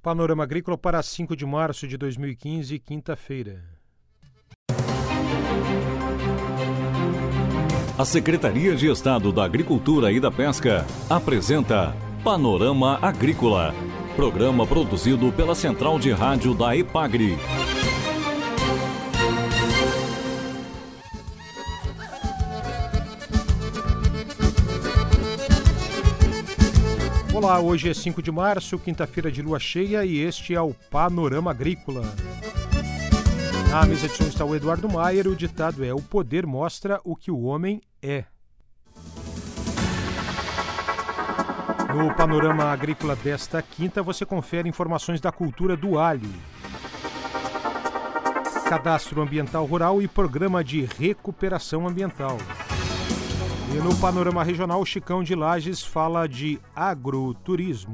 Panorama Agrícola para 5 de março de 2015, quinta-feira. A Secretaria de Estado da Agricultura e da Pesca apresenta Panorama Agrícola, programa produzido pela Central de Rádio da EPAGRE. Olá, hoje é 5 de março, quinta-feira de lua cheia, e este é o Panorama Agrícola. Na mesa de som está o Eduardo Maier e o ditado é: o poder mostra o que o homem é. No Panorama Agrícola desta quinta, você confere informações da cultura do alho, cadastro ambiental rural e programa de recuperação ambiental. E no Panorama Regional, o Chicão de Lages fala de agroturismo.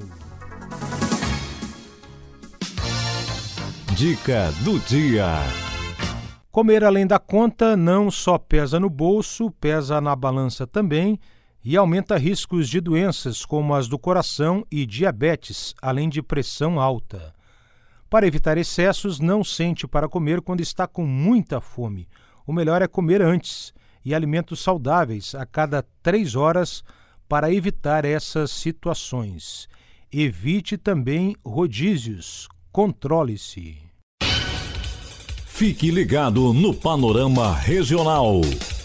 Dica do dia. Comer além da conta não só pesa no bolso, pesa na balança também e aumenta riscos de doenças como as do coração e diabetes, além de pressão alta. Para evitar excessos, não sente para comer quando está com muita fome. O melhor é comer antes e alimentos saudáveis a cada 3 horas para evitar essas situações. Evite também rodízios. Controle-se. Fique ligado no Panorama Regional.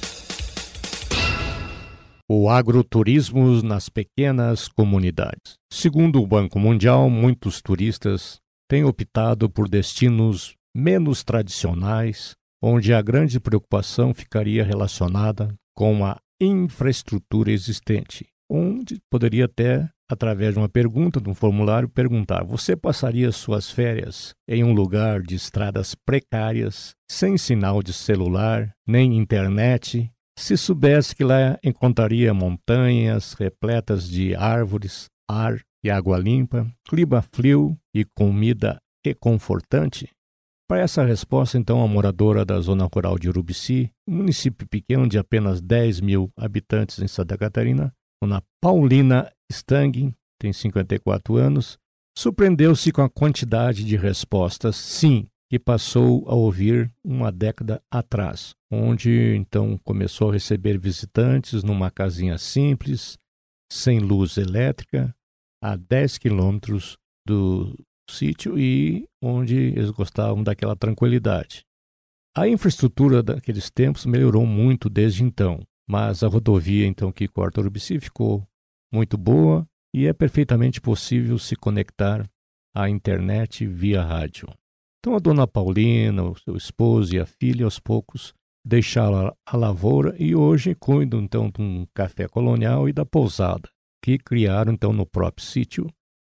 O agroturismo nas pequenas comunidades. Segundo o Banco Mundial, muitos turistas têm optado por destinos menos tradicionais, onde a grande preocupação ficaria relacionada com a infraestrutura existente, onde poderia até, através de uma pergunta, de um formulário, perguntar: você passaria suas férias em um lugar de estradas precárias, sem sinal de celular, nem internet, se soubesse que lá encontraria montanhas repletas de árvores, ar e água limpa, clima frio e comida reconfortante? Para essa resposta, então, a moradora da zona rural de Urubici, um município pequeno de apenas 10 mil habitantes em Santa Catarina, Dona Paulina Stang, tem 54 anos, surpreendeu-se com a quantidade de respostas sim que passou a ouvir uma década atrás, onde então começou a receber visitantes numa casinha simples, sem luz elétrica, a 10 quilômetros do sítio e onde eles gostavam daquela tranquilidade. A infraestrutura daqueles tempos melhorou muito desde então, mas a rodovia então que corta Urubici ficou muito boa e é perfeitamente possível se conectar à internet via rádio. Então a dona Paulina, o seu esposo e a filha aos poucos deixaram a lavoura e hoje cuidam então de um café colonial e da pousada, que criaram então no próprio sítio,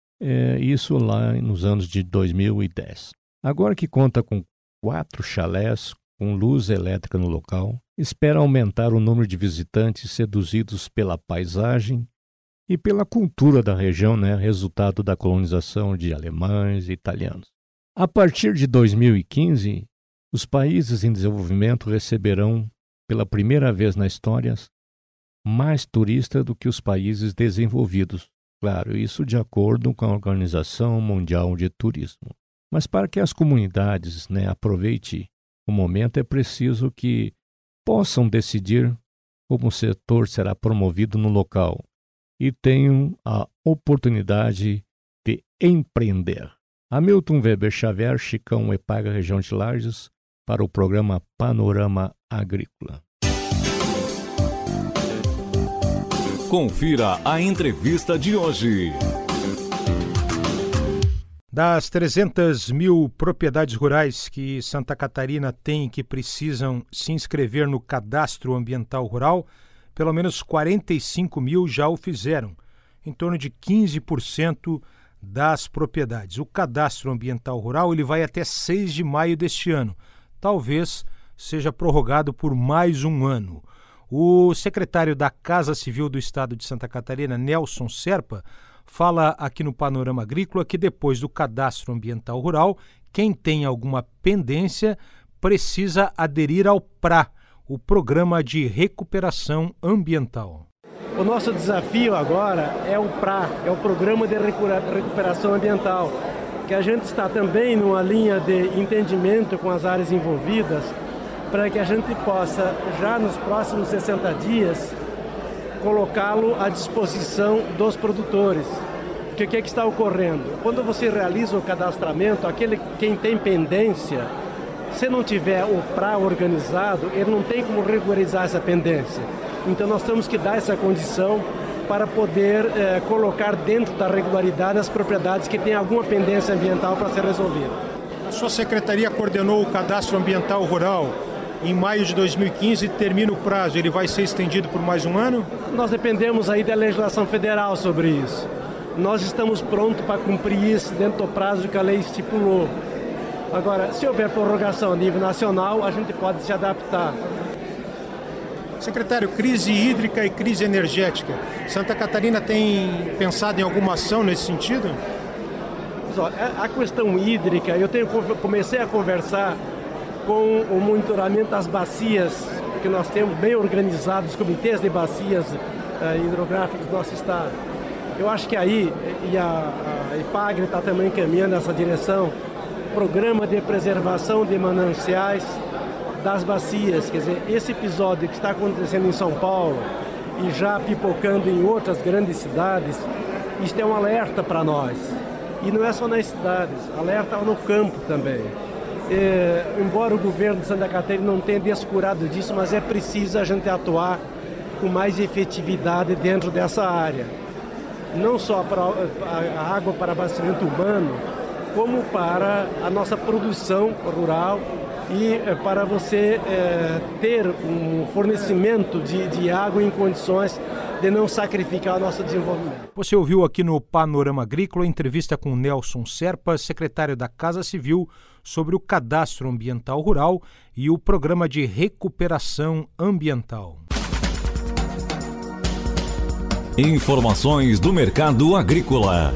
isso lá nos anos de 2010. Agora que conta com 4 chalés com luz elétrica no local, espera aumentar o número de visitantes seduzidos pela paisagem e pela cultura da região, resultado da colonização de alemães e italianos. A partir de 2015, os países em desenvolvimento receberão, pela primeira vez na história, mais turistas do que os países desenvolvidos. Claro, isso de acordo com a Organização Mundial de Turismo. Mas para que as comunidades aproveitem o momento, é preciso que possam decidir como o setor será promovido no local e tenham a oportunidade de empreender. Hamilton Weber Xavier, Chicão EPAGRE, região de Lages, para o programa Panorama Agrícola. Confira a entrevista de hoje. Das 300 mil propriedades rurais que Santa Catarina tem que precisam se inscrever no Cadastro Ambiental Rural, pelo menos 45 mil já o fizeram, em torno de 15% das propriedades. O Cadastro Ambiental Rural ele vai até 6 de maio deste ano. Talvez seja prorrogado por mais um ano. O secretário da Casa Civil do Estado de Santa Catarina, Nelson Serpa, fala aqui no Panorama Agrícola que depois do Cadastro Ambiental Rural, quem tem alguma pendência precisa aderir ao PRA, o Programa de Recuperação Ambiental. O nosso desafio agora é o PRA, é o Programa de Recuperação Ambiental, que a gente está também numa linha de entendimento com as áreas envolvidas para que a gente possa, já nos próximos 60 dias, colocá-lo à disposição dos produtores. Porque o que está ocorrendo? Quando você realiza o cadastramento, quem tem pendência, se não tiver o PRA organizado, ele não tem como regularizar essa pendência. Então nós temos que dar essa condição para poder colocar dentro da regularidade as propriedades que têm alguma pendência ambiental para ser resolvida. A sua secretaria coordenou o cadastro ambiental rural em maio de 2015 e termina o prazo. Ele vai ser estendido por mais um ano? Nós dependemos aí da legislação federal sobre isso. Nós estamos prontos para cumprir isso dentro do prazo que a lei estipulou. Agora, se houver prorrogação a nível nacional, a gente pode se adaptar. Secretário, crise hídrica e crise energética. Santa Catarina tem pensado em alguma ação nesse sentido? A questão hídrica, comecei a conversar com o monitoramento das bacias, que nós temos bem organizados, os comitês de bacias hidrográficas do nosso estado. Eu acho que aí, e a IPAGRE está também caminhando nessa direção, programa de preservação de mananciais das bacias. Quer dizer, esse episódio que está acontecendo em São Paulo e já pipocando em outras grandes cidades, isto é um alerta para nós. E não é só nas cidades, alerta no campo também. Embora o governo de Santa Catarina não tenha descurado disso, mas é preciso a gente atuar com mais efetividade dentro dessa área. Não só para a água para abastecimento humano, como para a nossa produção rural e para você ter um fornecimento de água em condições de não sacrificar o nosso desenvolvimento. Você ouviu aqui no Panorama Agrícola a entrevista com Nelson Serpa, secretário da Casa Civil, sobre o cadastro ambiental rural e o programa de recuperação ambiental. Informações do mercado agrícola.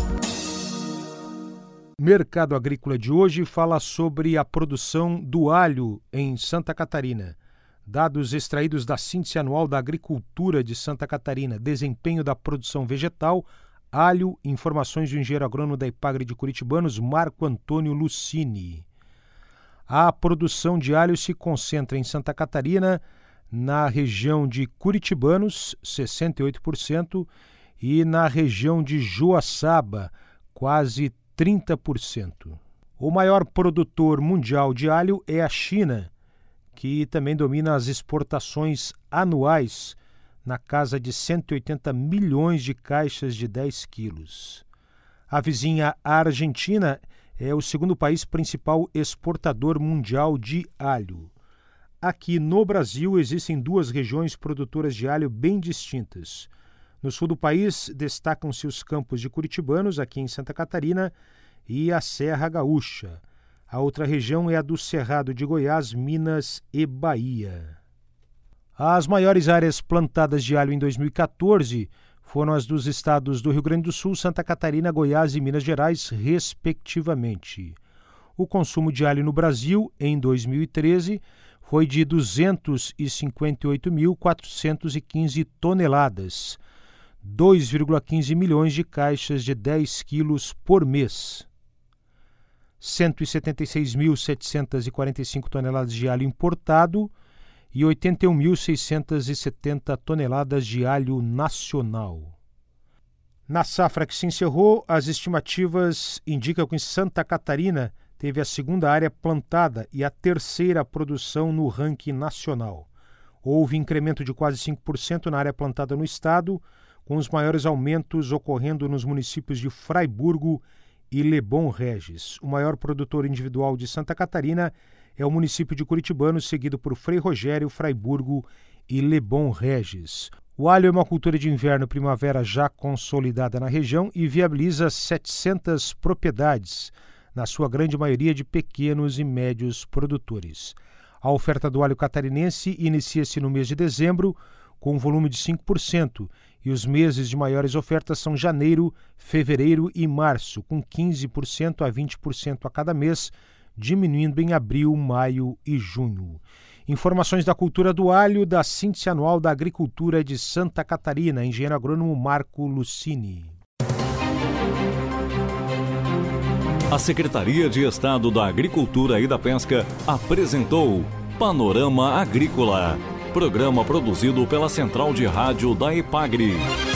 Mercado Agrícola de hoje fala sobre a produção do alho em Santa Catarina. Dados extraídos da Síntese Anual da Agricultura de Santa Catarina, desempenho da produção vegetal, alho, informações do engenheiro agrônomo da IPAGRE de Curitibanos, Marco Antônio Lucini. A produção de alho se concentra em Santa Catarina, na região de Curitibanos, 68%, e na região de Joaçaba, quase 30%. O maior produtor mundial de alho é a China, que também domina as exportações anuais na casa de 180 milhões de caixas de 10 quilos. A vizinha Argentina é o segundo país principal exportador mundial de alho. Aqui no Brasil existem duas regiões produtoras de alho bem distintas. No sul do país destacam-se os campos de Curitibanos, aqui em Santa Catarina, e a Serra Gaúcha. A outra região é a do Cerrado de Goiás, Minas e Bahia. As maiores áreas plantadas de alho em 2014 foram as dos estados do Rio Grande do Sul, Santa Catarina, Goiás e Minas Gerais, respectivamente. O consumo de alho no Brasil, em 2013, foi de 258.415 toneladas, 2,15 milhões de caixas de 10 quilos por mês. 176.745 toneladas de alho importado e 81.670 toneladas de alho nacional. Na safra que se encerrou, as estimativas indicam que Santa Catarina teve a segunda área plantada e a terceira produção no ranking nacional. Houve incremento de quase 5% na área plantada no estado, com os maiores aumentos ocorrendo nos municípios de Fraiburgo e Lebon Regis. O maior produtor individual de Santa Catarina é o município de Curitibanos, seguido por Frei Rogério, Fraiburgo e Lebon Regis. O alho é uma cultura de inverno e primavera já consolidada na região e viabiliza 700 propriedades, na sua grande maioria de pequenos e médios produtores. A oferta do alho catarinense inicia-se no mês de dezembro, com um volume de 5%, e os meses de maiores ofertas são janeiro, fevereiro e março, com 15% a 20% a cada mês, diminuindo em abril, maio e junho. Informações da cultura do alho da Síntese Anual da Agricultura de Santa Catarina, engenheiro agrônomo Marco Lucini. A Secretaria de Estado da Agricultura e da Pesca apresentou Panorama Agrícola, programa produzido pela Central de Rádio da EPAGRE.